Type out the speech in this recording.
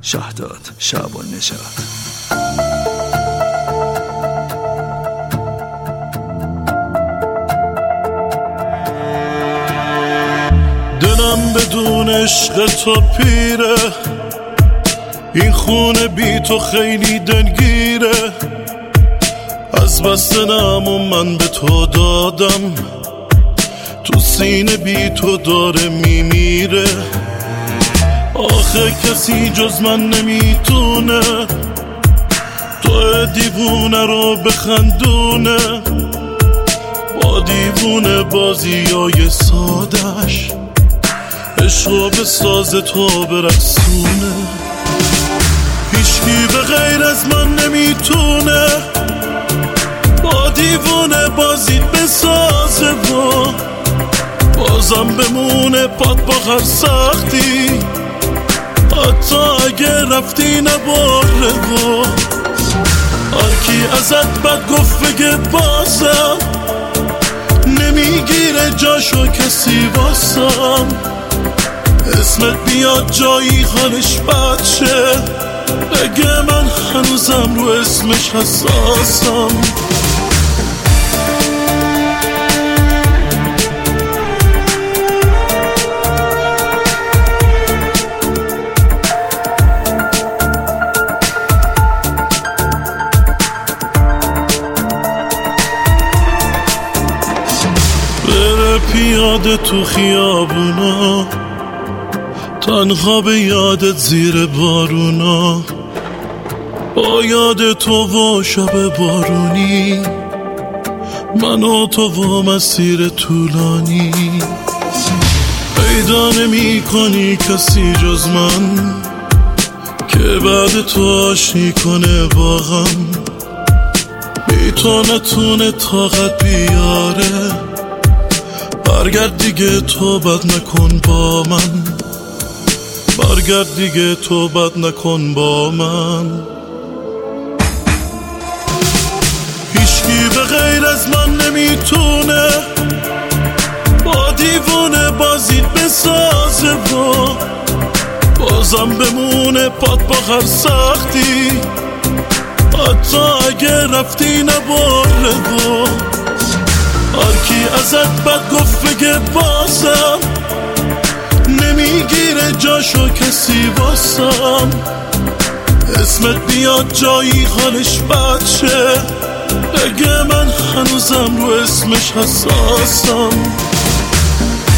شهداد شعبان نژاد. دلم بدون عشق تو پیره، این خونه بی تو خیلی دلگیره. از بس دلم و من به تو دادم، تو سینه بی تو داره میمیره. آخه کسی جز من نمیتونه تو دیوونه رو بخندونه، با دیوونه بازیای سادش عشقو به ساز تو برقصونه. هیچکی به غیر از من نمیتونه با دیوونه بازی بسازه و بازم بمونه پات با هر سختی، حتی اگه رفتی نباره. و هرکی ازت بد گفت بگه بازم نمیگیره جاشو کسی واسم. اسمت بیاد جایی حالش بد شه، بگه من هنوزم رو اسمش حساسم. بره پیاده تو خیابونا، تنها به یادت زیر بارونا، با یاد تو و شب بارونی، من و تو و مسیر طولانی. پیدا نمی کنی کسی جز من که بعد تو آشتی کنه با غم، بی تو نتونه طاقت بیاره. برگرد دیگه تو بد نکن با من، برگرد دیگه تو بد نکن با من. هیچکی به غیر از من نمیتونه با دیوونه بازی بسازه و بازم بمونه پات با هر سختی، حتی اگه رفتی نباره. و هرکی ازت بد گفت بگه بازم نمیگیره جاشو کسی واسم. اسمت بیاد جایی حالش بد شه، بگه من هنوزم رو اسمش حساسم.